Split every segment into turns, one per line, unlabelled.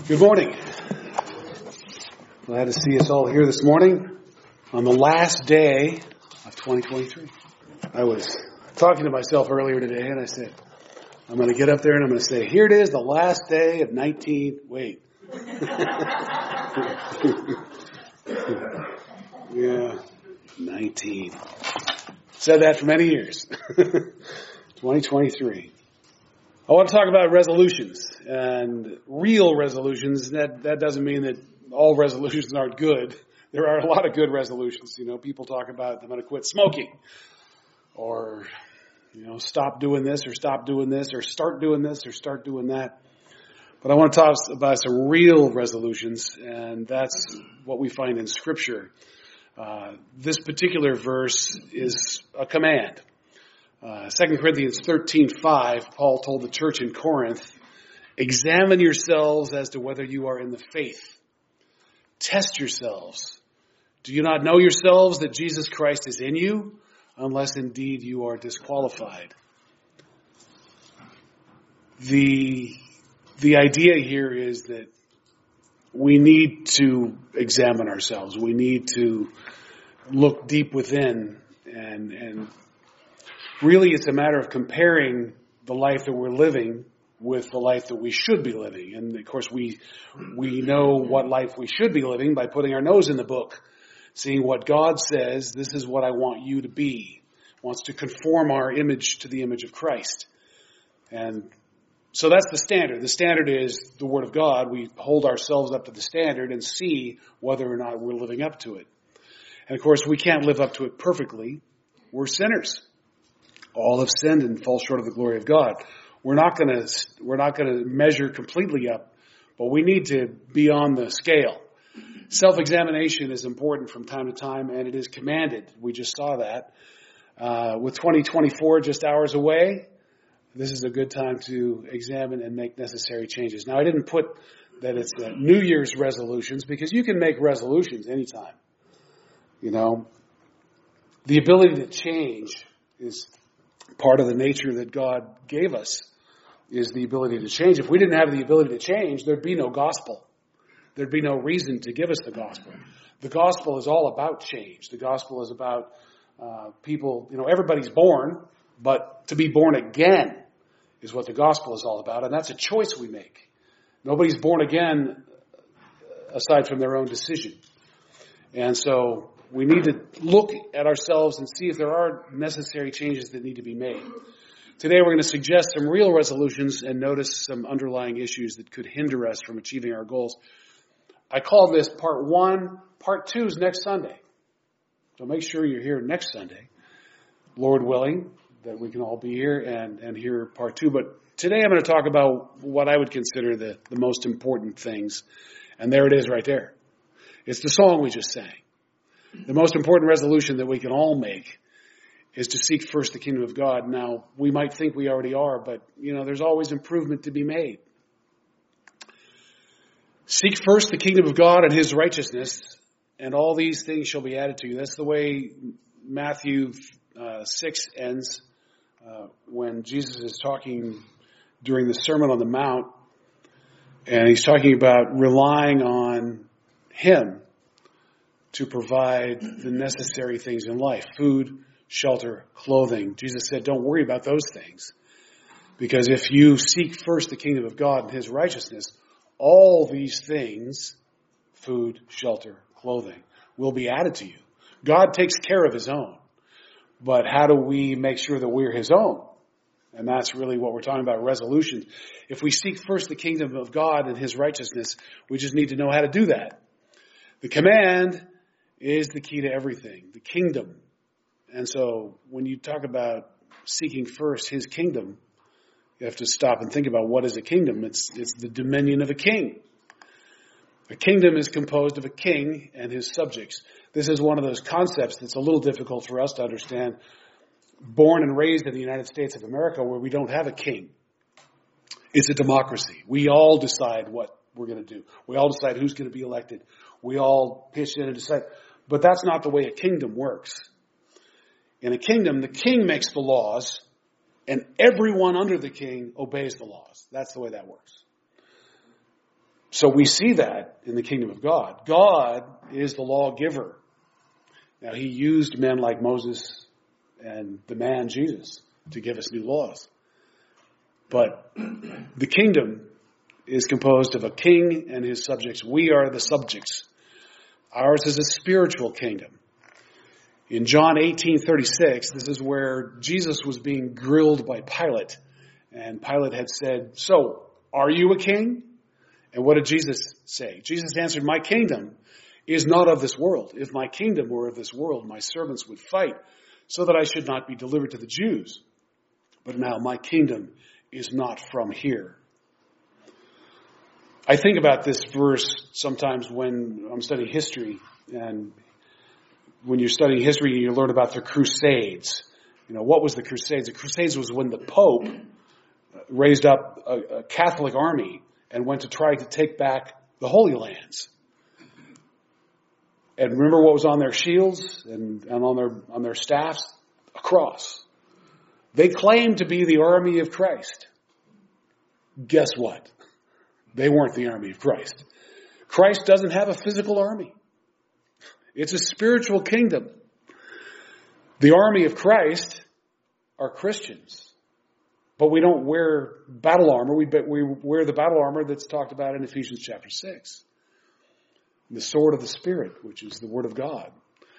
Good morning. Glad to see us all here this morning on the last day of 2023. I was talking to myself earlier today and I said, I'm going to get up there and I'm going to say, here it is, the last day of 19, wait. Yeah, 19. Said that for many years. 2023. I want to talk about resolutions and real resolutions. That doesn't mean that all resolutions aren't good. There are a lot of good resolutions. People talk about I'm going to quit smoking or, stop doing this or stop doing this or start doing this or start doing that. But I want to talk about some real resolutions, and that's what we find in Scripture. This particular verse is a command. 2 Corinthians 13:5, Paul told the church in Corinth, examine yourselves as to whether you are in the faith. Test yourselves. Do you not know yourselves that Jesus Christ is in you, unless indeed you are disqualified? The idea here is that we need to examine ourselves. We need to look deep within and really, it's a matter of comparing the life that we're living with the life that we should be living. And, of course, we know what life we should be living by putting our nose in the book, seeing what God says, this is what I want you to be. Wants to conform our image to the image of Christ. And so that's the standard. The standard is the Word of God. We hold ourselves up to the standard and see whether or not we're living up to it. And, of course, we can't live up to it perfectly. We're sinners. All have sinned and fall short of the glory of God. We're not going to measure completely up, but we need to be on the scale. Self-examination is important from time to time, and it is commanded. We just saw that. With 2024 just hours away, this is a good time to examine and make necessary changes. Now, I didn't put that it's New Year's resolutions, because you can make resolutions anytime. The ability to change is part of the nature that God gave us, is the ability to change. If we didn't have the ability to change, there'd be no gospel. There'd be no reason to give us the gospel. The gospel is all about change. The gospel is about people, everybody's born, but to be born again is what the gospel is all about, and that's a choice we make. Nobody's born again aside from their own decision. And so we need to look at ourselves and see if there are necessary changes that need to be made. Today we're going to suggest some real resolutions and notice some underlying issues that could hinder us from achieving our goals. I call this part 1. Part 2 is next Sunday. So make sure you're here next Sunday, Lord willing, that we can all be here and hear part 2. But today I'm going to talk about what I would consider the most important things. And there it is right there. It's the song we just sang. The most important resolution that we can all make is to seek first the kingdom of God. Now, we might think we already are, but, there's always improvement to be made. Seek first the kingdom of God and His righteousness, and all these things shall be added to you. That's the way Matthew 6 ends when Jesus is talking during the Sermon on the Mount, and He's talking about relying on Him to provide the necessary things in life: food, shelter, clothing. Jesus said, don't worry about those things, because if you seek first the kingdom of God and His righteousness, all these things, food, shelter, clothing, will be added to you. God takes care of His own. But how do we make sure that we're His own? And that's really what we're talking about, resolutions. If we seek first the kingdom of God and His righteousness, we just need to know how to do that. The command is the key to everything, the kingdom. And so when you talk about seeking first His kingdom, you have to stop and think about what is a kingdom. It's the dominion of a king. A kingdom is composed of a king and his subjects. This is one of those concepts that's a little difficult for us to understand. Born and raised in the United States of America, where we don't have a king. It's a democracy. We all decide what we're going to do. We all decide who's going to be elected. We all pitch in and decide. But that's not the way a kingdom works. In a kingdom, the king makes the laws, and everyone under the king obeys the laws. That's the way that works. So we see that in the kingdom of God. God is the lawgiver. Now, he used men like Moses and the man Jesus to give us new laws. But the kingdom is composed of a king and his subjects. We are the subjects. Ours is a spiritual kingdom. In John 18:36, this is where Jesus was being grilled by Pilate. And Pilate had said, "So, are you a king?" And what did Jesus say? Jesus answered, "My kingdom is not of this world. If my kingdom were of this world, my servants would fight so that I should not be delivered to the Jews. But now my kingdom is not from here." I think about this verse sometimes when I'm studying history, and when you're studying history, you learn about the Crusades. What was the Crusades? The Crusades was when the Pope raised up a Catholic army and went to try to take back the Holy Lands. And remember what was on their shields and on their staffs? A cross. They claimed to be the army of Christ. Guess what? They weren't the army of Christ. Christ doesn't have a physical army. It's a spiritual kingdom. The army of Christ are Christians. But we don't wear battle armor. We wear the battle armor that's talked about in Ephesians chapter 6. The sword of the Spirit, which is the Word of God.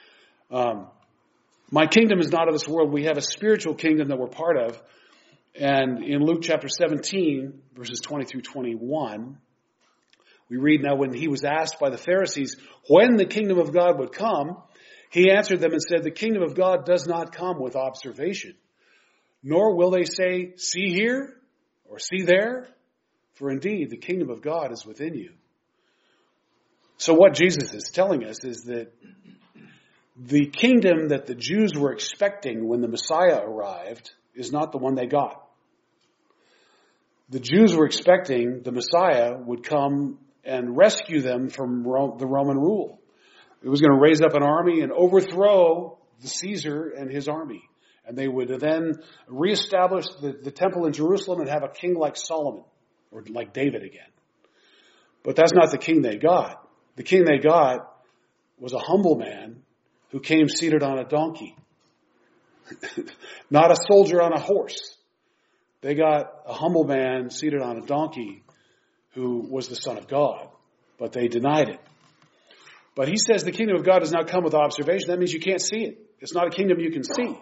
My kingdom is not of this world. We have a spiritual kingdom that we're part of. And in Luke chapter 17, verses 20 through 21, we read, "Now when he was asked by the Pharisees when the kingdom of God would come, he answered them and said, 'The kingdom of God does not come with observation, nor will they say, see here or see there, for indeed the kingdom of God is within you.'" So what Jesus is telling us is that the kingdom that the Jews were expecting when the Messiah arrived is not the one they got. The Jews were expecting the Messiah would come and rescue them from the Roman rule. It was going to raise up an army and overthrow the Caesar and his army. And they would then reestablish the temple in Jerusalem and have a king like Solomon, or like David again. But that's not the king they got. The king they got was a humble man who came seated on a donkey. Not a soldier on a horse. They got a humble man seated on a donkey who was the Son of God. But they denied it. But he says the kingdom of God does not come with observation. That means you can't see it. It's not a kingdom you can see.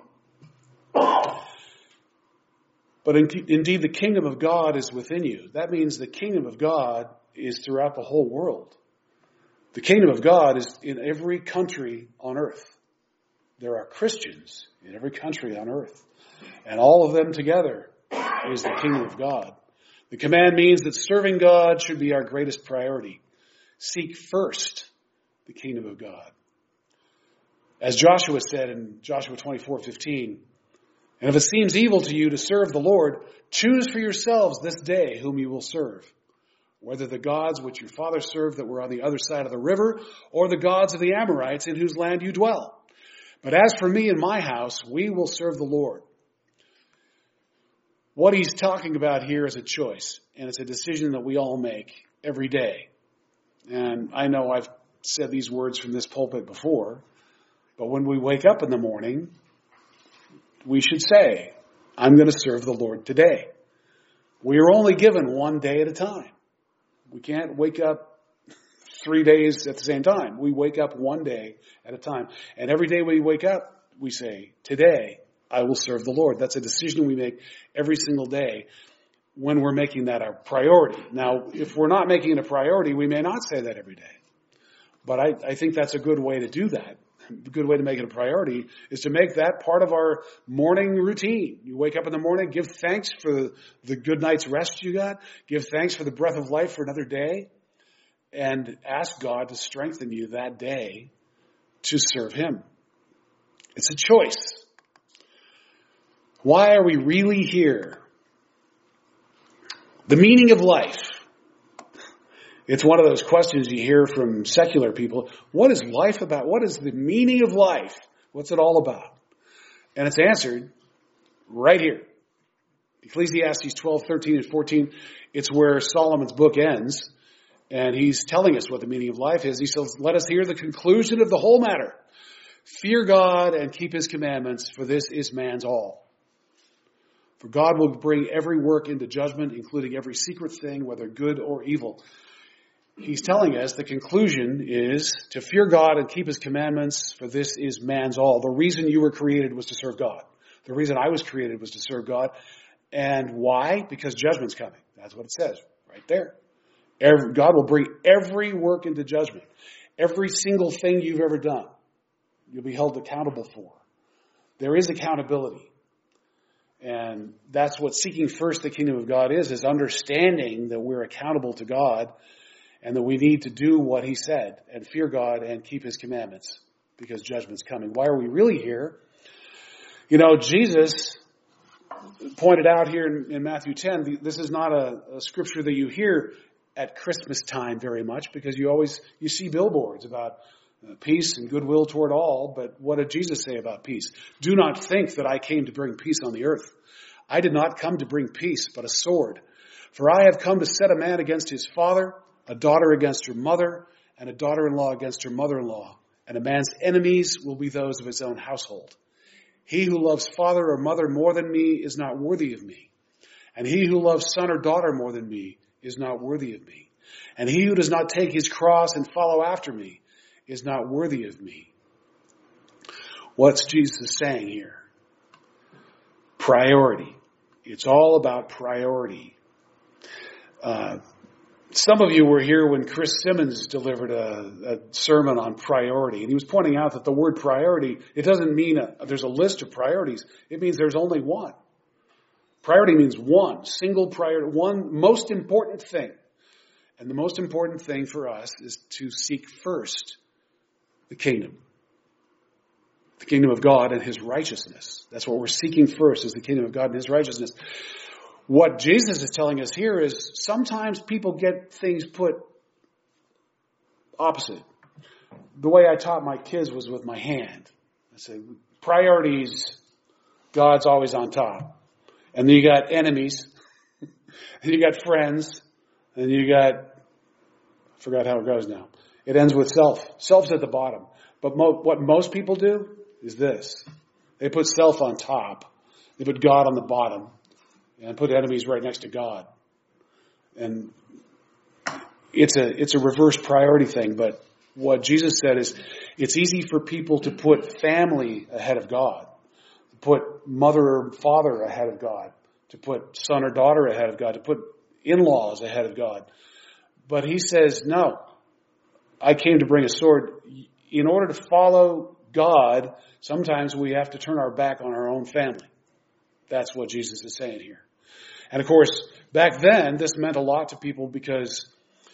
But indeed, the kingdom of God is within you. That means the kingdom of God is throughout the whole world. The kingdom of God is in every country on earth. There are Christians in every country on earth. And all of them together is the kingdom of God. The command means that serving God should be our greatest priority. Seek first the kingdom of God. As Joshua said in Joshua 24:15, "And if it seems evil to you to serve the Lord, choose for yourselves this day whom you will serve, whether the gods which your fathers served that were on the other side of the river, or the gods of the Amorites in whose land you dwell. But as for me and my house, we will serve the Lord." What he's talking about here is a choice, and it's a decision that we all make every day. And I know I've said these words from this pulpit before, but when we wake up in the morning, we should say, "I'm going to serve the Lord today." We are only given one day at a time. We can't wake up 3 days at the same time. We wake up one day at a time. And every day we wake up, we say, "Today I will serve the Lord." That's a decision we make every single day when we're making that our priority. Now, if we're not making it a priority, we may not say that every day. But I think that's a good way to do that. A good way to make it a priority is to make that part of our morning routine. You wake up in the morning, give thanks for the good night's rest you got, give thanks for the breath of life for another day, and ask God to strengthen you that day to serve Him. It's a choice. Why are we really here? The meaning of life. It's one of those questions you hear from secular people. What is life about? What is the meaning of life? What's it all about? And it's answered right here. Ecclesiastes 12, 13, and 14. It's where Solomon's book ends. And he's telling us what the meaning of life is. He says, let us hear the conclusion of the whole matter. Fear God and keep his commandments, for this is man's all. For God will bring every work into judgment, including every secret thing, whether good or evil. He's telling us the conclusion is to fear God and keep his commandments, for this is man's all. The reason you were created was to serve God. The reason I was created was to serve God. And why? Because judgment's coming. That's what it says right there. God will bring every work into judgment. Every single thing you've ever done, you'll be held accountable for. There is accountability. And that's what seeking first the kingdom of God is understanding that we're accountable to God and that we need to do what he said and fear God and keep his commandments because judgment's coming. Why are we really here? You know, Jesus pointed out here in Matthew 10, this is not a scripture that you hear at Christmas time very much because you see billboards about peace and goodwill toward all. But what did Jesus say about peace? Do not think that I came to bring peace on the earth. I did not come to bring peace, but a sword. For I have come to set a man against his father, a daughter against her mother, and a daughter-in-law against her mother-in-law. And a man's enemies will be those of his own household. He who loves father or mother more than me is not worthy of me. And he who loves son or daughter more than me is not worthy of me. And he who does not take his cross and follow after me is not worthy of me. What's Jesus saying here? Priority. It's all about priority. Some of you were here when Chris Simmons delivered a sermon on priority, and he was pointing out that the word priority, it doesn't mean there's a list of priorities. It means there's only one. Priority means one, single priority, one most important thing. And the most important thing for us is to seek first the kingdom of God and his righteousness. That's what we're seeking first, is the kingdom of God and his righteousness. What Jesus is telling us here is sometimes people get things put opposite. The way I taught my kids was with my hand. I said, priorities, God's always on top. And then you got enemies, and you got friends, and you got, I forgot how it goes now. It ends with self. Self's at the bottom. But what most people do is this. They put self on top. They put God on the bottom. And put enemies right next to God. And it's a reverse priority thing. But what Jesus said is it's easy for people to put family ahead of God. To put mother or father ahead of God. To put son or daughter ahead of God. To put in-laws ahead of God. But he says, no. I came to bring a sword. In order to follow God, sometimes we have to turn our back on our own family. That's what Jesus is saying here. And of course, back then, this meant a lot to people because,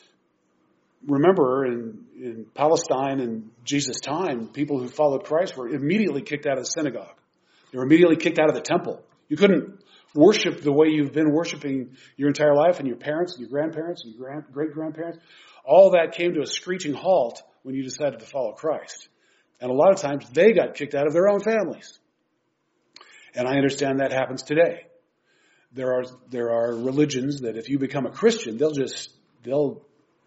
remember, in Palestine in Jesus' time, people who followed Christ were immediately kicked out of the synagogue. They were immediately kicked out of the temple. You couldn't worship the way you've been worshiping your entire life, and your parents, and your grandparents, and your great-grandparents. All that came to a screeching halt when you decided to follow Christ. And a lot of times, they got kicked out of their own families. And I understand that happens today. There are religions that if you become a Christian, they'll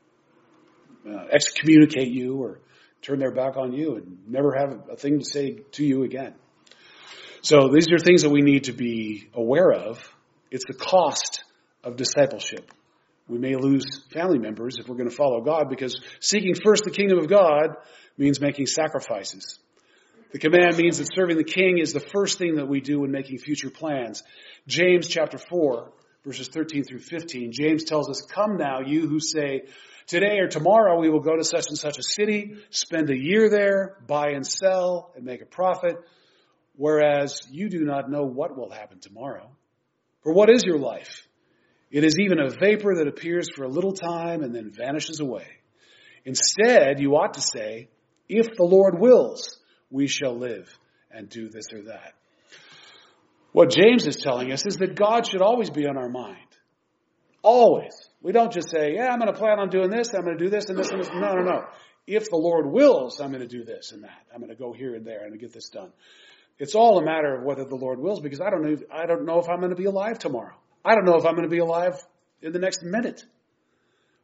excommunicate you or turn their back on you and never have a thing to say to you again. So these are things that we need to be aware of. It's the cost of discipleship. We may lose family members if we're going to follow God because seeking first the kingdom of God means making sacrifices. The command means that serving the king is the first thing that we do when making future plans. James chapter 4, verses 13 through 15. James tells us, come now, you who say, today or tomorrow we will go to such and such a city, spend a year there, buy and sell, and make a profit, whereas you do not know what will happen tomorrow. For what is your life? It is even a vapor that appears for a little time and then vanishes away. Instead, you ought to say, if the Lord wills, we shall live and do this or that. What James is telling us is that God should always be on our mind. Always. We don't just say, yeah, I'm going to plan on doing this, I'm going to do this and this and this. No. If the Lord wills, I'm going to do this and that. I'm going to go here and there and get this done. It's all a matter of whether the Lord wills because I don't know if I'm going to be alive tomorrow. I don't know if I'm going to be alive in the next minute.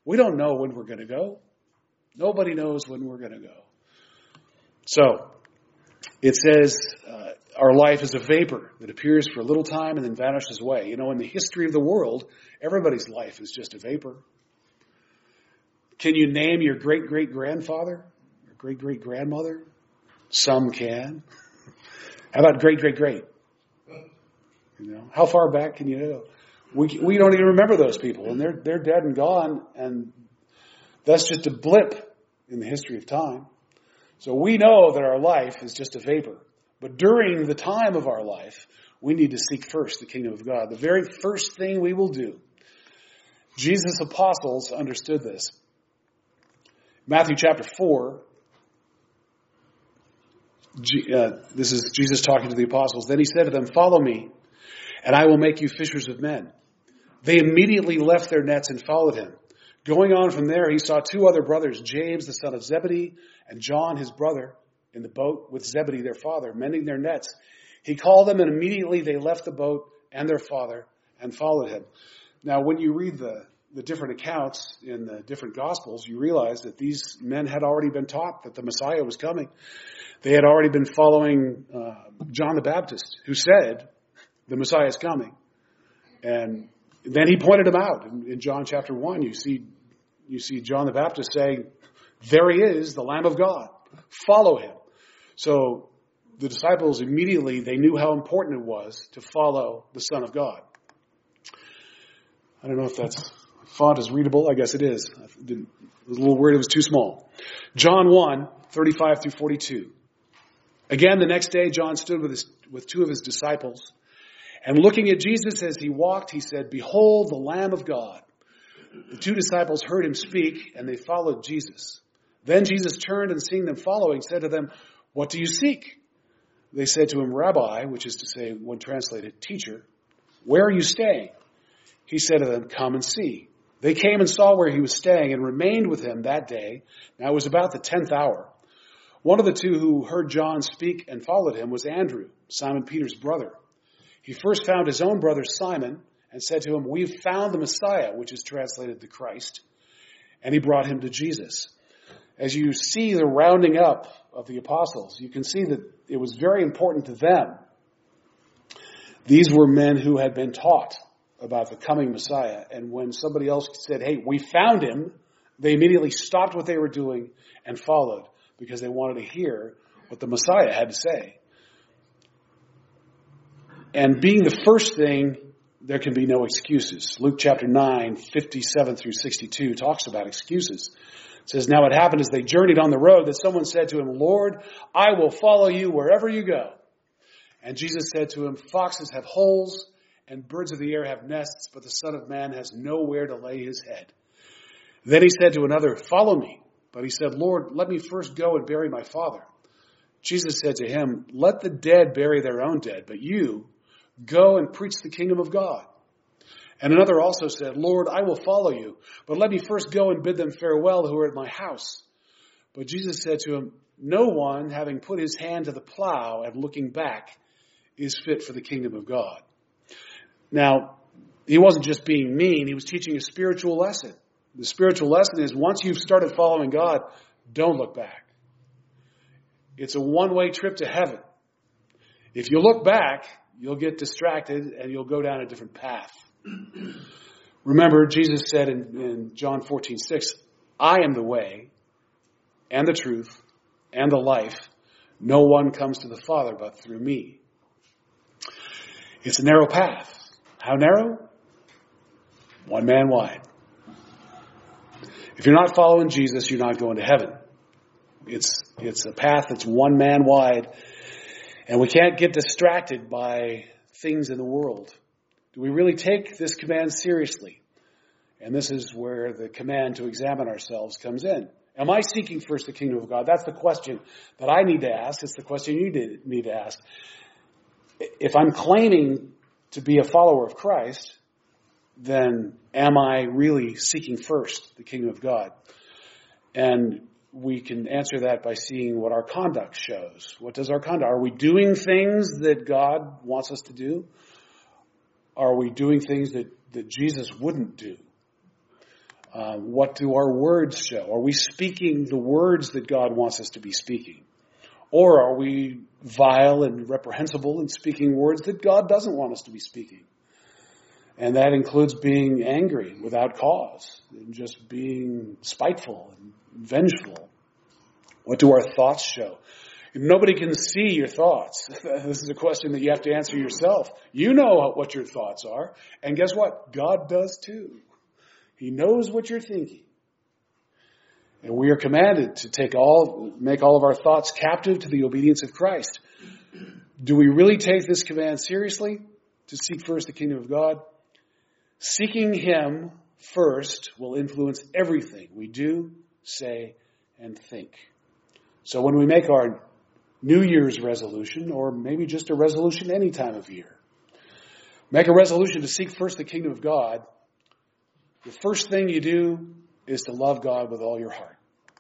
We don't know when we're going to go. Nobody knows when we're going to go. So, it says our life is a vapor that appears for a little time and then vanishes away. You know, in the history of the world, everybody's life is just a vapor. Can you name your great-great-grandfather? Or great-great-grandmother? Some can. How about great-great-great? You know, how far back can you go? We don't even remember those people, and they're dead and gone, and that's just a blip in the history of time. So we know that our life is just a vapor. But during the time of our life, we need to seek first the kingdom of God. The very first thing we will do. Jesus' apostles understood this. Matthew chapter 4, this is Jesus talking to the apostles. Then he said to them, "Follow me, and I will make you fishers of men." They immediately left their nets and followed him. Going on from there, he saw two other brothers, James the son of Zebedee and John his brother, in the boat with Zebedee their father, mending their nets. He called them, and immediately they left the boat and their father and followed him. Now, when you read the different accounts in the different Gospels, you realize that these men had already been taught that the Messiah was coming. They had already been following John the Baptist, who said, the Messiah is coming. And then he pointed him out. In John chapter 1, you see John the Baptist saying, "There he is, the Lamb of God. Follow him." So the disciples immediately, they knew how important it was to follow the Son of God. I don't know if that font is readable. I guess it is. I was a little worried it was too small. John 1, 35 through 42. Again, the next day, John stood with two of his disciples. And looking at Jesus as he walked, he said, "Behold, the Lamb of God." The two disciples heard him speak, and they followed Jesus. Then Jesus turned and seeing them following, said to them, "What do you seek?" They said to him, "Rabbi," which is to say, when translated, "Teacher, where are you staying?" He said to them, "Come and see." They came and saw where he was staying and remained with him that day. Now it was about the 10th hour. One of the two who heard John speak and followed him was Andrew, Simon Peter's brother. He first found his own brother Simon and said to him, "We've found the Messiah," which is translated the Christ. And he brought him to Jesus. As you see the rounding up of the apostles, you can see that it was very important to them. These were men who had been taught about the coming Messiah. And when somebody else said, "Hey, we found him," they immediately stopped what they were doing and followed because they wanted to hear what the Messiah had to say. And being the first thing, there can be no excuses. Luke chapter 9, 57 through 62 talks about excuses. It says, "Now it happened as they journeyed on the road that someone said to him, 'Lord, I will follow you wherever you go.' And Jesus said to him, 'Foxes have holes and birds of the air have nests, but the Son of Man has nowhere to lay his head.' Then he said to another, 'Follow me.' But he said, 'Lord, let me first go and bury my father.' Jesus said to him, 'Let the dead bury their own dead, but you go and preach the kingdom of God.' And another also said, 'Lord, I will follow you, but let me first go and bid them farewell who are at my house.' But Jesus said to him, 'No one, having put his hand to the plow and looking back, is fit for the kingdom of God.'" Now, he wasn't just being mean, he was teaching a spiritual lesson. The spiritual lesson is once you've started following God, don't look back. It's a one-way trip to heaven. If you look back, you'll get distracted and you'll go down a different path. Remember, Jesus said in John 14:6, "I am the way and the truth and the life. No one comes to the Father but through me." It's a narrow path. How narrow? One man wide. If you're not following Jesus, you're not going to heaven. It's a path that's one man wide. And we can't get distracted by things in the world. Do we really take this command seriously? And this is where the command to examine ourselves comes in. Am I seeking first the kingdom of God? That's the question that I need to ask. It's the question you need to ask. If I'm claiming to be a follower of Christ, then am I really seeking first the kingdom of God? And we can answer that by seeing what our conduct shows. What does our conduct? Are we doing things that God wants us to do? Are we doing things that Jesus wouldn't do? What do our words show? Are we speaking the words that God wants us to be speaking? Or are we vile and reprehensible and speaking words that God doesn't want us to be speaking? And that includes being angry without cause and just being spiteful and vengeful. What do our thoughts show? Nobody can see your thoughts. This is a question that you have to answer yourself. You know what your thoughts are. And guess what? God does too. He knows what you're thinking. And we are commanded to make all of our thoughts captive to the obedience of Christ. Do we really take this command seriously? To seek first the kingdom of God? Seeking Him first will influence everything we do, say, and think. So when we make our New Year's resolution, or maybe just a resolution any time of year, make a resolution to seek first the kingdom of God, the first thing you do is to love God with all your heart.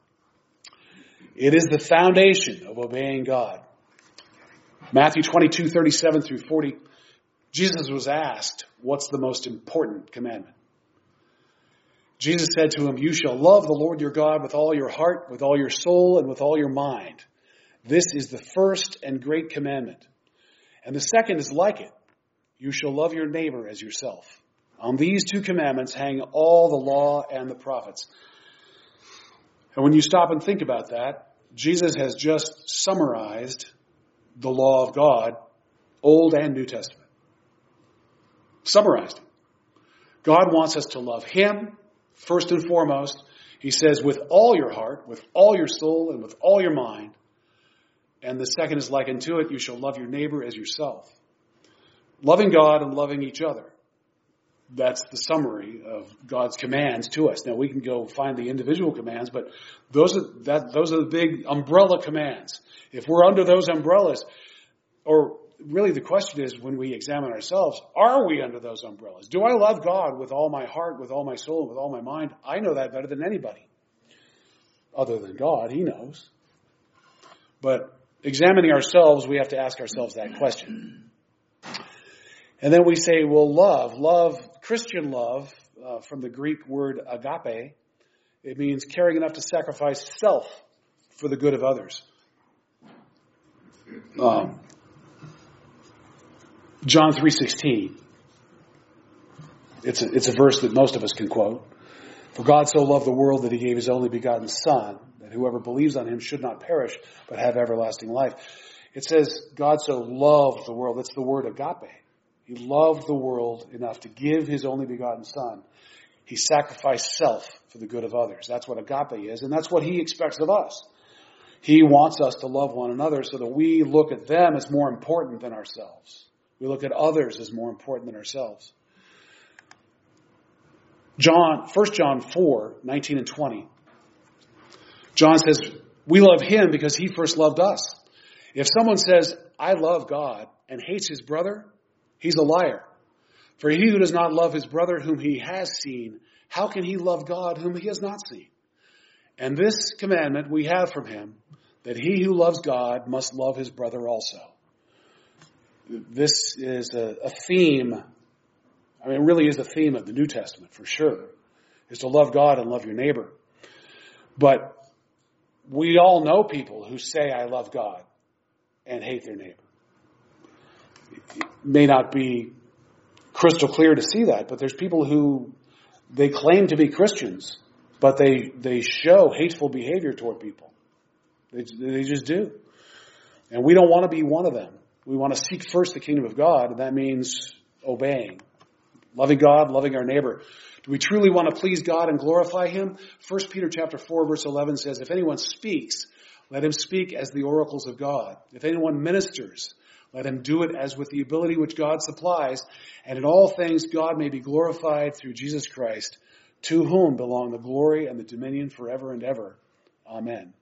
It is the foundation of obeying God. Matthew 22:37 through 40, Jesus was asked, what's the most important commandment? Jesus said to him, you shall love the Lord your God with all your heart, with all your soul, and with all your mind. This is the first and great commandment. And the second is like it. You shall love your neighbor as yourself. On these two commandments hang all the law and the prophets. And when you stop and think about that, Jesus has just summarized the law of God, Old and New Testament. Summarized it. God wants us to love Him first and foremost. He says with all your heart, with all your soul, and with all your mind. And the second is like unto it, you shall love your neighbor as yourself. Loving God and loving each other. That's the summary of God's commands to us. Now we can go find the individual commands, but those are the big umbrella commands. If we're under those umbrellas, or really the question is when we examine ourselves, are we under those umbrellas? Do I love God with all my heart, with all my soul, with all my mind? I know that better than anybody. Other than God, He knows. But examining ourselves, we have to ask ourselves that question. And then we say, well, love, Christian love, from the Greek word agape, it means caring enough to sacrifice self for the good of others. John 3:16. It's a verse that most of us can quote. For God so loved the world that He gave His only begotten Son, that whoever believes on Him should not perish, but have everlasting life. It says God so loved the world. That's the word agape. He loved the world enough to give His only begotten Son. He sacrificed self for the good of others. That's what agape is, and that's what He expects of us. He wants us to love one another so that we look at them as more important than ourselves. We look at others as more important than ourselves. 1 John 4:19 and 20. John says, we love Him because He first loved us. If someone says, I love God, and hates his brother, he's a liar. For he who does not love his brother whom he has seen, how can he love God whom he has not seen? And this commandment we have from Him, that he who loves God must love his brother also. This is a theme. I mean, it really is a theme of the New Testament, for sure, is to love God and love your neighbor. But we all know people who say, I love God, and hate their neighbor. It may not be crystal clear to see that, but there's people who, they claim to be Christians, but they show hateful behavior toward people. They just do. And we don't want to be one of them. We want to seek first the kingdom of God, and that means obeying. Loving God, loving our neighbor. Do we truly want to please God and glorify Him? 1 Peter chapter 4, verse 11 says, if anyone speaks, let him speak as the oracles of God. If anyone ministers, let him do it as with the ability which God supplies, and in all things God may be glorified through Jesus Christ, to whom belong the glory and the dominion forever and ever. Amen.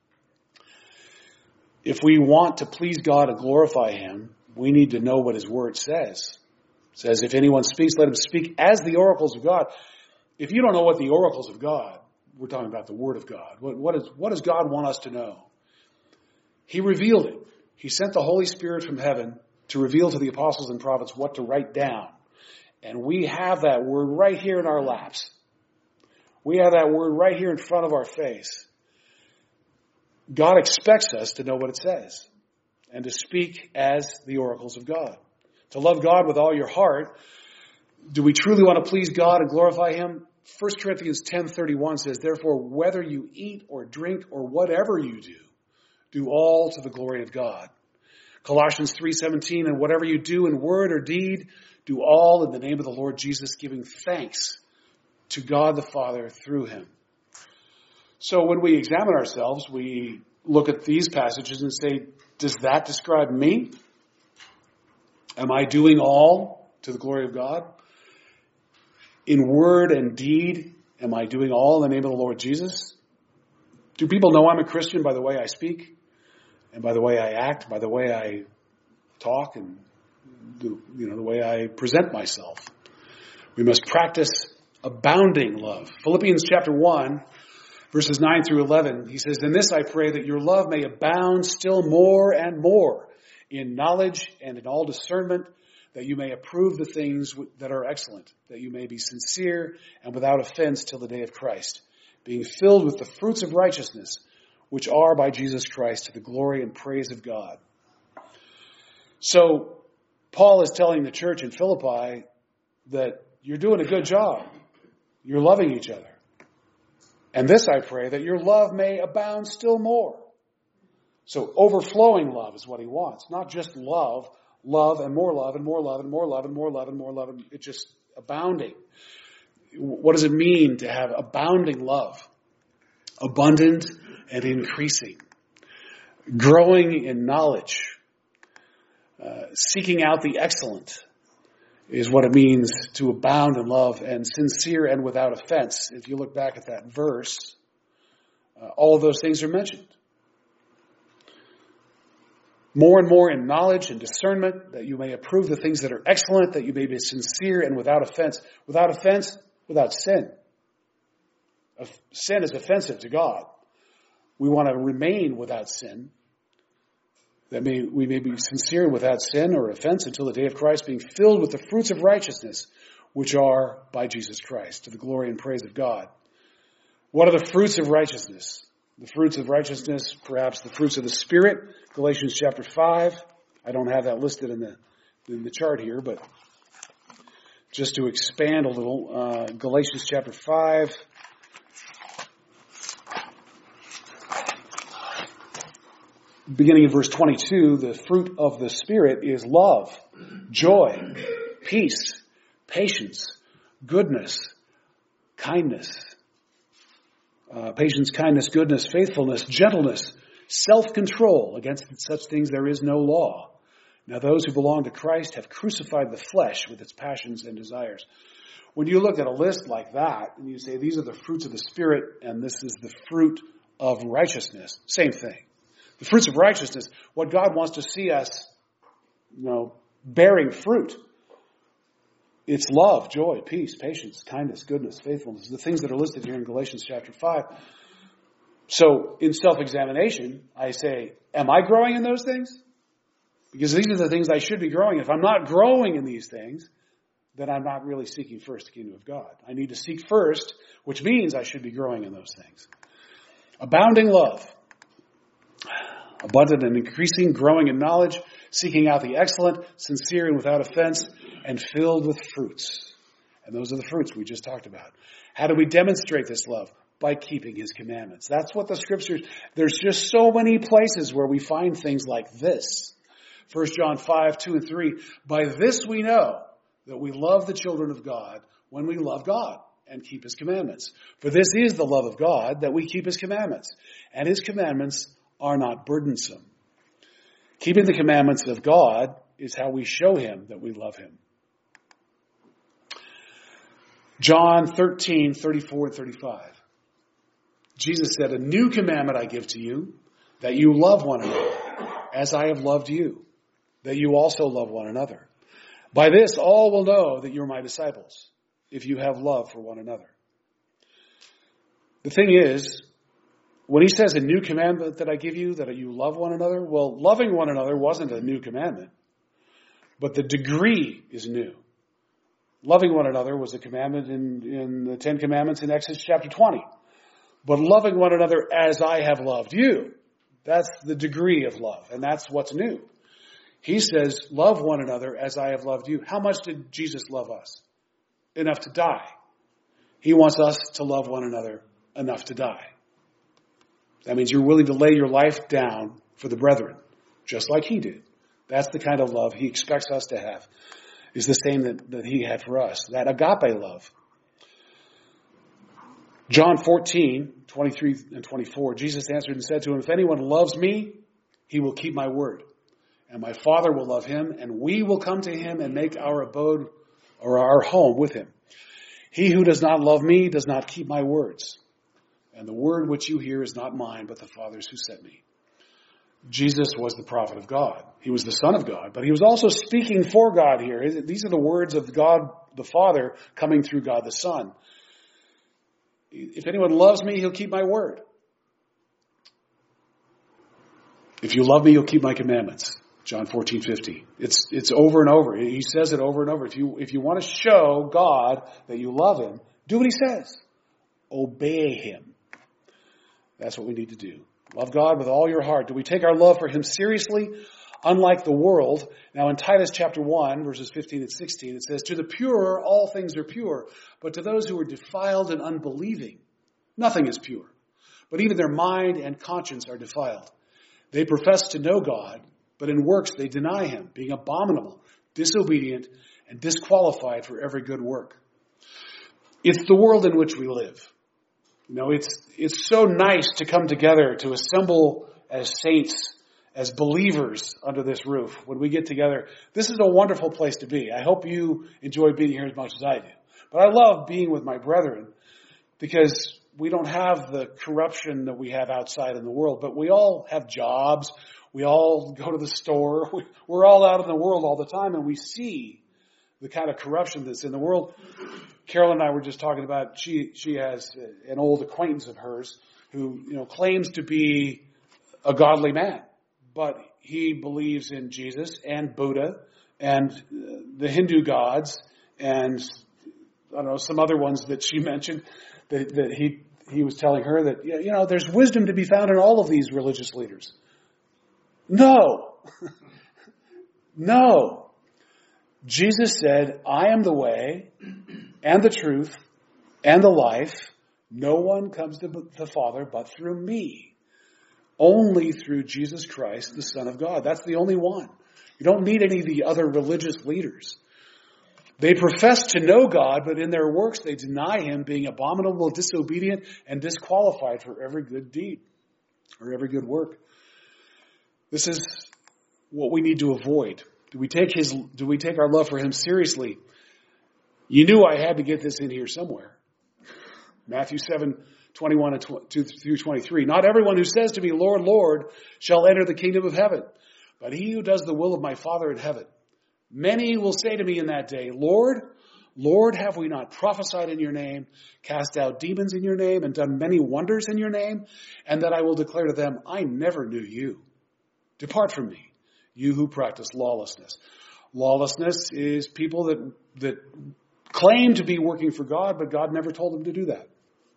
If we want to please God and glorify Him, we need to know what His Word says. It says, if anyone speaks, let him speak as the oracles of God. If you don't know what the oracles of God, we're talking about the Word of God. What does God want us to know? He revealed it. He sent the Holy Spirit from heaven to reveal to the apostles and prophets what to write down. And we have that Word right here in our laps. We have that word right here in front of our face. God expects us to know what it says and to speak as the oracles of God. To love God with all your heart. Do we truly want to please God and glorify Him? 1 Corinthians 10:31 says, therefore, whether you eat or drink or whatever you do all to the glory of God. Colossians 3:17, and whatever you do in word or deed, do all in the name of the Lord Jesus, giving thanks to God the Father through Him. So when we examine ourselves, we look at these passages and say, does that describe me? Am I doing all to the glory of God? In word and deed, am I doing all in the name of the Lord Jesus? Do people know I'm a Christian by the way I speak? And by the way I act, by the way I talk, and the way I present myself? We must practice abounding love. Philippians chapter 1, verses 9 through 11, he says, in this I pray that your love may abound still more and more in knowledge and in all discernment, that you may approve the things that are excellent, that you may be sincere and without offense till the day of Christ, being filled with the fruits of righteousness, which are by Jesus Christ to the glory and praise of God. So Paul is telling the church in Philippi that you're doing a good job. You're loving each other. And this I pray, that your love may abound still more. So overflowing love is what he wants. Not just love and more love and more love and more love and more love and more love. It's just abounding. What does it mean to have abounding love? Abundant and increasing. Growing in knowledge. Seeking out the excellent is what it means to abound in love, and sincere and without offense. If you look back at that verse, all of those things are mentioned. More and more in knowledge and discernment, that you may approve the things that are excellent, that you may be sincere and without offense. Without offense, without sin. Sin is offensive to God. We want to remain without sin. That we may be sincere and without sin or offense until the day of Christ, being filled with the fruits of righteousness, which are by Jesus Christ, to the glory and praise of God. What are the fruits of righteousness? The fruits of righteousness, perhaps the fruits of the Spirit, Galatians chapter 5. I don't have that listed in the chart here, but just to expand a little, Galatians chapter 5. Beginning in verse 22, the fruit of the Spirit is love, joy, peace, patience, goodness, kindness, goodness, faithfulness, gentleness, self-control. Against such things there is no law. Now those who belong to Christ have crucified the flesh with its passions and desires. When you look at a list like that, and you say these are the fruits of the Spirit, and this is the fruit of righteousness, same thing. The fruits of righteousness, what God wants to see us, bearing fruit. It's love, joy, peace, patience, kindness, goodness, faithfulness. The things that are listed here in Galatians chapter 5. So in self-examination, I say, am I growing in those things? Because these are the things I should be growing in. If I'm not growing in these things, then I'm not really seeking first the kingdom of God. I need to seek first, which means I should be growing in those things. Abounding love. Abundant and increasing, growing in knowledge, seeking out the excellent, sincere and without offense, and filled with fruits. And those are the fruits we just talked about. How do we demonstrate this love? By keeping His commandments. That's what the Scriptures, there's just so many places where we find things like this. 1 John 5, 2 and 3. By this we know that we love the children of God when we love God and keep His commandments. For this is the love of God, that we keep His commandments. And His commandments are not burdensome. Keeping the commandments of God is how we show Him that we love Him. John 13, 34 and 35. Jesus said, a new commandment I give to you, that you love one another, as I have loved you, that you also love one another. By this all will know that you're my disciples, if you have love for one another. The thing is, when He says a new commandment that I give you, that you love one another, well, loving one another wasn't a new commandment, but the degree is new. Loving one another was a commandment in the Ten Commandments in Exodus chapter 20. But loving one another as I have loved you, that's the degree of love, and that's what's new. He says, love one another as I have loved you. How much did Jesus love us? Enough to die. He wants us to love one another enough to die. That means you're willing to lay your life down for the brethren, just like he did. That's the kind of love he expects us to have, is the same that he had for us, that agape love. John 14:23 and 24, Jesus answered and said to him, if anyone loves me, he will keep my word. And my Father will love him, and we will come to him and make our abode or our home with him. He who does not love me does not keep my words. And the word which you hear is not mine, but the Father's who sent me. Jesus was the prophet of God. He was the Son of God, but he was also speaking for God here. These are the words of God the Father coming through God the Son. If anyone loves me, he'll keep my word. If you love me, you'll keep my commandments. John 14:50. It's over and over. He says it over and over. If you want to show God that you love him, do what he says. Obey him. That's what we need to do. Love God with all your heart. Do we take our love for him seriously? Unlike the world. Now in Titus chapter 1, verses 15 and 16, it says, to the pure, all things are pure. But to those who are defiled and unbelieving, nothing is pure. But even their mind and conscience are defiled. They profess to know God, but in works they deny him, being abominable, disobedient, and disqualified for every good work. It's the world in which we live. You know, it's so nice to come together, to assemble as saints, as believers under this roof. When we get together, this is a wonderful place to be. I hope you enjoy being here as much as I do. But I love being with my brethren because we don't have the corruption that we have outside in the world, but we all have jobs. We all go to the store. We're all out in the world all the time, and we see the kind of corruption that's in the world. Carol and I were just talking about, she has an old acquaintance of hers who, claims to be a godly man, but he believes in Jesus and Buddha and the Hindu gods and, I don't know, some other ones that she mentioned that he was telling her that, there's wisdom to be found in all of these religious leaders. No. No. Jesus said, I am the way and the truth and the life. No one comes to the Father but through me. Only through Jesus Christ, the Son of God. That's the only one. You don't need any of the other religious leaders. They profess to know God, but in their works they deny him, being abominable, disobedient, and disqualified for every good deed or every good work. This is what we need to avoid. Do we take our love for him seriously? You knew I had to get this in here somewhere. Matthew 7:21 through 23. Not everyone who says to me, Lord, Lord, shall enter the kingdom of heaven, but he who does the will of my Father in heaven. Many will say to me in that day, Lord, Lord, have we not prophesied in your name, cast out demons in your name, and done many wonders in your name? And that I will declare to them, I never knew you. Depart from me, you who practice lawlessness. Lawlessness is people that claim to be working for God, but God never told them to do that.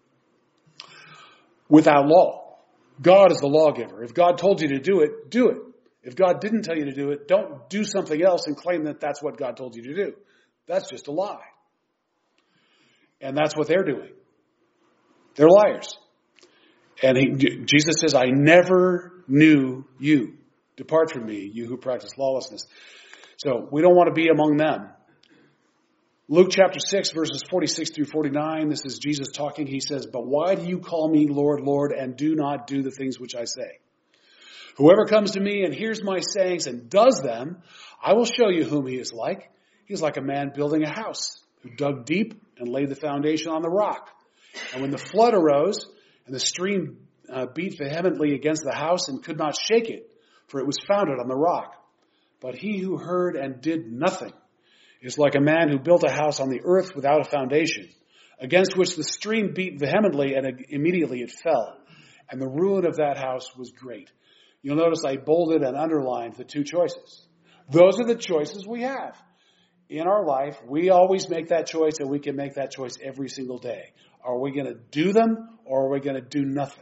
Without law. God is the lawgiver. If God told you to do it, do it. If God didn't tell you to do it, don't do something else and claim that that's what God told you to do. That's just a lie. And that's what they're doing. They're liars. And Jesus says, I never knew you. Depart from me, you who practice lawlessness. So we don't want to be among them. Luke chapter 6, verses 46 through 49, this is Jesus talking. He says, but why do you call me Lord, Lord, and do not do the things which I say? Whoever comes to me and hears my sayings and does them, I will show you whom he is like. He is like a man building a house who dug deep and laid the foundation on the rock. And when the flood arose and the stream beat vehemently against the house and could not shake it, for it was founded on the rock. But he who heard and did nothing is like a man who built a house on the earth without a foundation, against which the stream beat vehemently, and immediately it fell. And the ruin of that house was great. You'll notice I bolded and underlined the two choices. Those are the choices we have. in our life, we always make that choice, and we can make that choice every single day. Are we going to do them, or are we going to do nothing?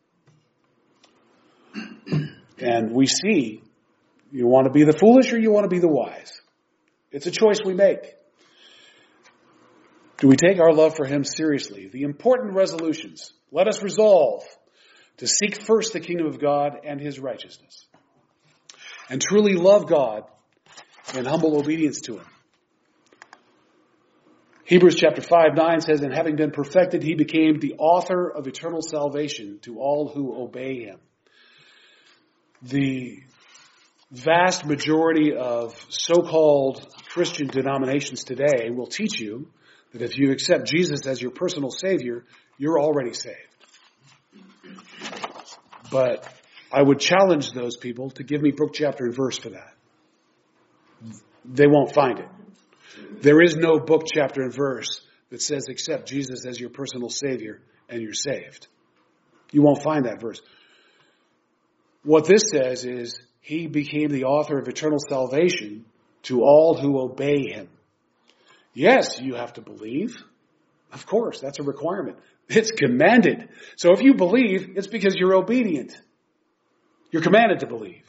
And we see, you want to be the foolish or you want to be the wise. It's a choice we make. Do we take our love for him seriously? The important resolutions. Let us resolve to seek first the kingdom of God and his righteousness, and truly love God in humble obedience to him. Hebrews chapter 5:9 says, and having been perfected, he became the author of eternal salvation to all who obey him. The vast majority of so-called Christian denominations today will teach you that if you accept Jesus as your personal Savior, you're already saved. But I would challenge those people to give me book, chapter, and verse for that. They won't find it. There is no book, chapter, and verse that says accept Jesus as your personal Savior and you're saved. You won't find that verse. What this says is he became the author of eternal salvation to all who obey him. Yes, you have to believe. Of course, that's a requirement. It's commanded. So if you believe, it's because you're obedient. You're commanded to believe.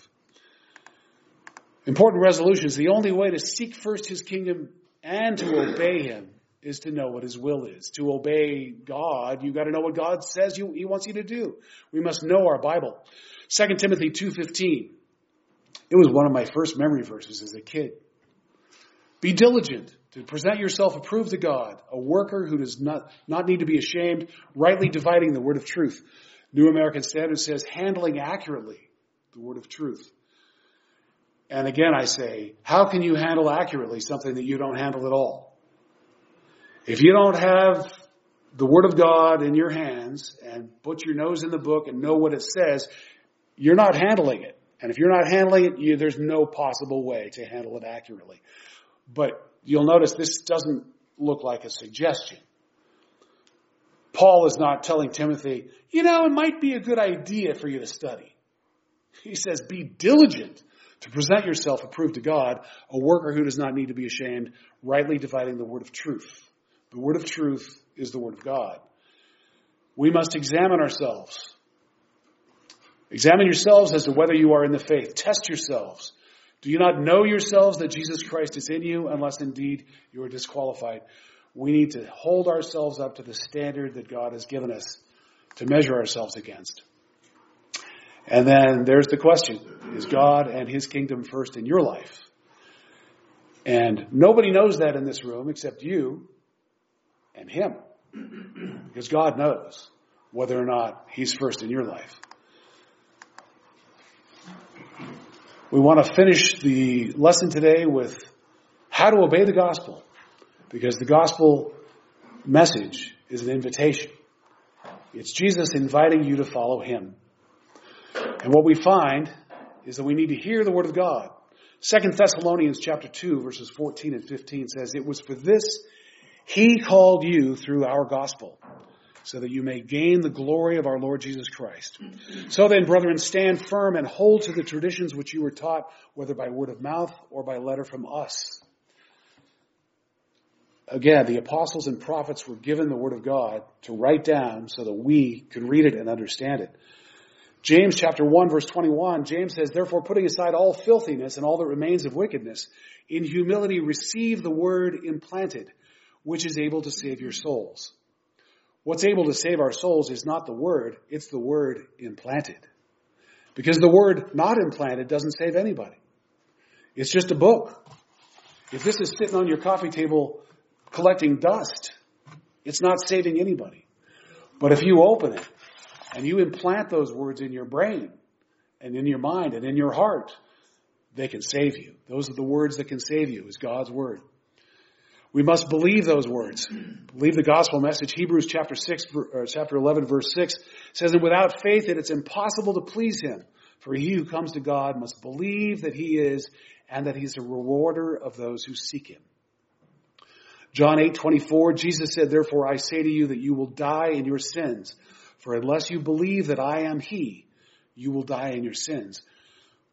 Important resolutions. The only way to seek first his kingdom and to obey him is to know what his will is. To obey God, you've got to know what God says he wants you to do. We must know our Bible. 2 Timothy 2:15. It was one of my first memory verses as a kid. Be diligent to present yourself approved to God, a worker who does not need to be ashamed, rightly dividing the word of truth. New American Standard says, handling accurately the word of truth. And again, I say, how can you handle accurately something that you don't handle at all? If you don't have the Word of God in your hands and put your nose in the book and know what it says, you're not handling it. And if you're not handling it, there's no possible way to handle it accurately. But you'll notice this doesn't look like a suggestion. Paul is not telling Timothy, it might be a good idea for you to study. He says, be diligent to present yourself approved to God, a worker who does not need to be ashamed, rightly dividing the word of truth. The word of truth is the word of God. We must examine ourselves. Examine yourselves as to whether you are in the faith. Test yourselves. Do you not know yourselves that Jesus Christ is in you, unless indeed you are disqualified? We need to hold ourselves up to the standard that God has given us to measure ourselves against. And then there's the question, is God and his kingdom first in your life? And nobody knows that in this room except you and him. Because God knows whether or not he's first in your life. We want to finish the lesson today with how to obey the gospel. Because the gospel message is an invitation. It's Jesus inviting you to follow him. And what we find is that we need to hear the word of God. 2 Thessalonians chapter 2, verses 14 and 15 says, it was for this he called you through our gospel, so that you may gain the glory of our Lord Jesus Christ. So then, brethren, stand firm and hold to the traditions which you were taught, whether by word of mouth or by letter from us. Again, the apostles and prophets were given the word of God to write down so that we could read it and understand it. James chapter 1 verse 21, James says, therefore putting aside all filthiness and all that remains of wickedness, in humility receive the word implanted, which is able to save your souls. What's able to save our souls is not the word, it's the word implanted. Because the word not implanted doesn't save anybody. It's just a book. If this is sitting on your coffee table collecting dust, it's not saving anybody. But if you open it, and you implant those words in your brain and in your mind and in your heart, they can save you. Those are the words that can save you, is God's word. We must believe those words. Believe the gospel message. Hebrews chapter 11 verse 6 says, and without faith it is impossible to please him. For he who comes to God must believe that he is, and that he's a rewarder of those who seek him. John 8:24, Jesus said, therefore I say to you that you will die in your sins. For unless you believe that I am he, you will die in your sins.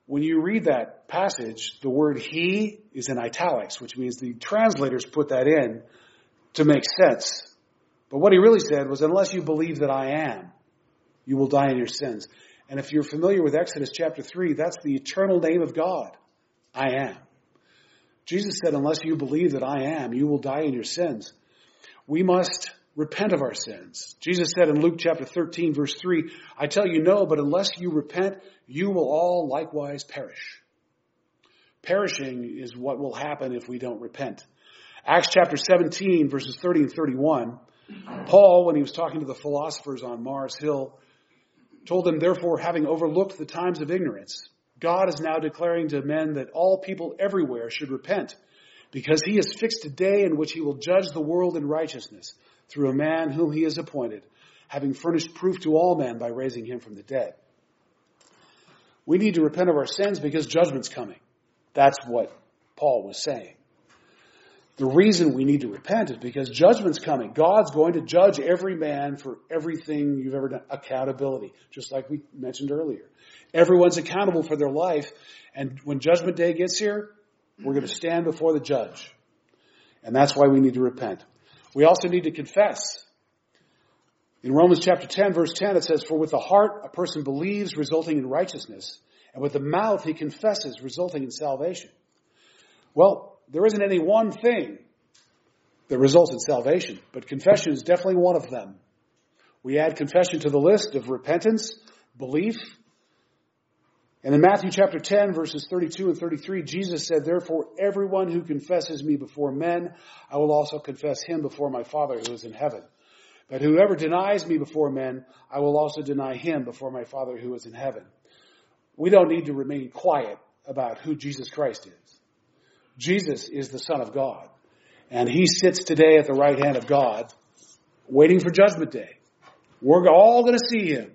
When you read that passage, the word he is in italics, which means the translators put that in to make sense. But what he really said was, unless you believe that I am, you will die in your sins. And if you're familiar with Exodus chapter 3, that's the eternal name of God. I am. Jesus said, unless you believe that I am, you will die in your sins. We must repent of our sins. Jesus said in Luke chapter 13, verse 3, I tell you no, but unless you repent, you will all likewise perish. Perishing is what will happen if we don't repent. Acts chapter 17, verses 30 and 31, Paul, when he was talking to the philosophers on Mars Hill, told them, therefore, having overlooked the times of ignorance, God is now declaring to men that all people everywhere should repent, because he has fixed a day in which he will judge the world in righteousness through a man whom he has appointed, having furnished proof to all men by raising him from the dead. We need to repent of our sins because judgment's coming. That's what Paul was saying. The reason we need to repent is because judgment's coming. God's going to judge every man for everything you've ever done. Accountability, just like we mentioned earlier. Everyone's accountable for their life. And when judgment day gets here, we're going to stand before the judge. And that's why we need to repent. We also need to confess. In Romans chapter 10, verse 10, it says, for with the heart a person believes, resulting in righteousness, and with the mouth he confesses, resulting in salvation. Well, there isn't any one thing that results in salvation, but confession is definitely one of them. We add confession to the list of repentance, belief. And in Matthew chapter 10, verses 32 and 33, Jesus said, therefore, everyone who confesses me before men, I will also confess him before my Father who is in heaven. But whoever denies me before men, I will also deny him before my Father who is in heaven. We don't need to remain quiet about who Jesus Christ is. Jesus is the Son of God. And he sits today at the right hand of God, waiting for judgment day. We're all going to see him.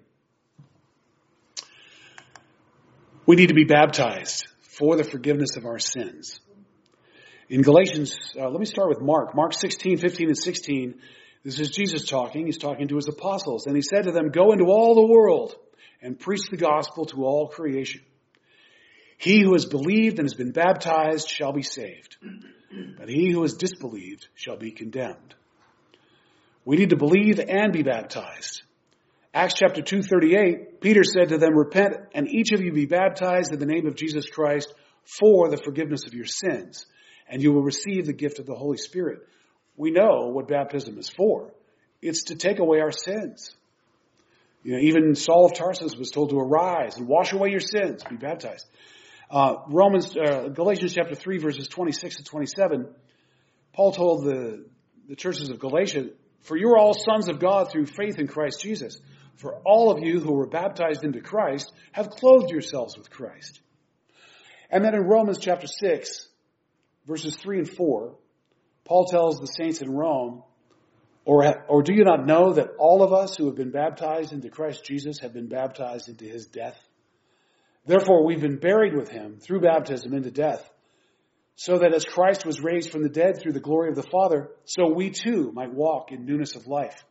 We need to be baptized for the forgiveness of our sins. In Galatians, let me start with Mark. Mark 16, 15 and 16. This is Jesus talking. He's talking to his apostles. And he said to them, go into all the world and preach the gospel to all creation. He who has believed and has been baptized shall be saved, but he who has disbelieved shall be condemned. We need to believe and be baptized. Acts chapter 2:38, Peter said to them, repent and each of you be baptized in the name of Jesus Christ for the forgiveness of your sins, and you will receive the gift of the Holy Spirit. We know what baptism is for. It's to take away our sins. Even Saul of Tarsus was told to arise and wash away your sins, be baptized. Galatians chapter 3, verses 26 to 27, Paul told the churches of Galatia, for you are all sons of God through faith in Christ Jesus. For all of you who were baptized into Christ have clothed yourselves with Christ. And then in Romans chapter 6, verses 3 and 4, Paul tells the saints in Rome, or do you not know that all of us who have been baptized into Christ Jesus have been baptized into his death? Therefore, we've been buried with him through baptism into death, so that as Christ was raised from the dead through the glory of the Father, so we too might walk in newness of life.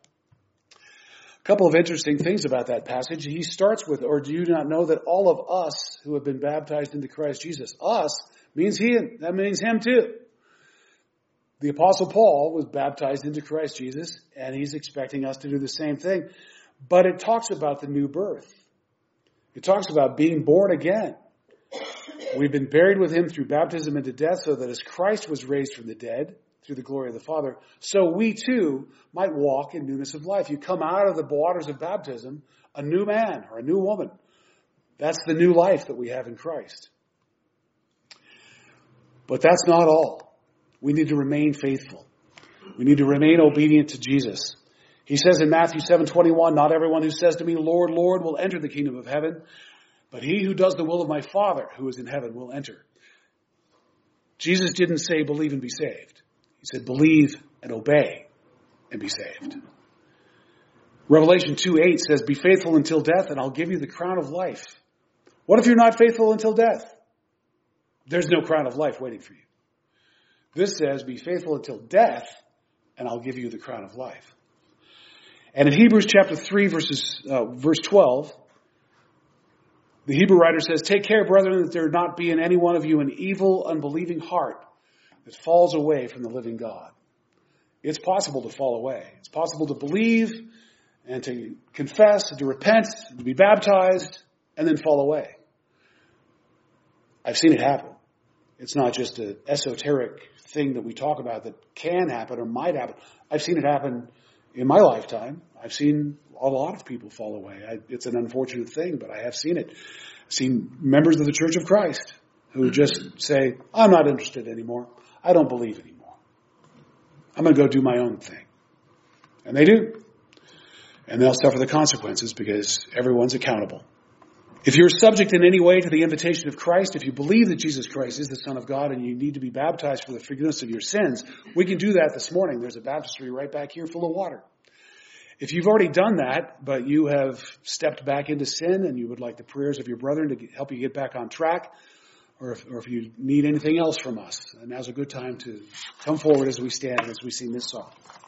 A couple of interesting things about that passage. He starts with, or do you not know that all of us who have been baptized into Christ Jesus, us means him, that means him too. The Apostle Paul was baptized into Christ Jesus, and he's expecting us to do the same thing. But it talks about the new birth. It talks about being born again. We've been buried with him through baptism into death, so that as Christ was raised from the dead through the glory of the Father, so we too might walk in newness of life. You come out of the waters of baptism a new man or a new woman. That's the new life that we have in Christ. But that's not all. We need to remain faithful. We need to remain obedient to Jesus. He says in Matthew 7:21, not everyone who says to me, Lord, Lord, will enter the kingdom of heaven, but he who does the will of my Father who is in heaven will enter. Jesus didn't say believe and be saved. He said believe and obey and be saved. Revelation 2:8 says, be faithful until death and I'll give you the crown of life. What if you're not faithful until death? There's no crown of life waiting for you. This says be faithful until death and I'll give you the crown of life. And in Hebrews chapter 3, verse 12, The Hebrew writer says, "Take care, brethren, that there not be in any one of you an evil, unbelieving heart that falls away from the living God." It's possible to fall away. It's possible to believe and to confess and to repent and to be baptized and then fall away. I've seen it happen. It's not just an esoteric thing that we talk about that can happen or might happen. I've seen it happen in my lifetime. I've seen a lot of people fall away. It's an unfortunate thing, but I have seen it. I've seen members of the Church of Christ who just say, "I'm not interested anymore. I don't believe anymore. I'm going to go do my own thing." And they do. And they'll suffer the consequences because everyone's accountable. If you're subject in any way to the invitation of Christ, if you believe that Jesus Christ is the Son of God and you need to be baptized for the forgiveness of your sins, we can do that this morning. There's a baptistry right back here full of water. If you've already done that, but you have stepped back into sin and you would like the prayers of your brethren to help you get back on track, or if you need anything else from us, now's a good time to come forward as we stand and as we sing this song.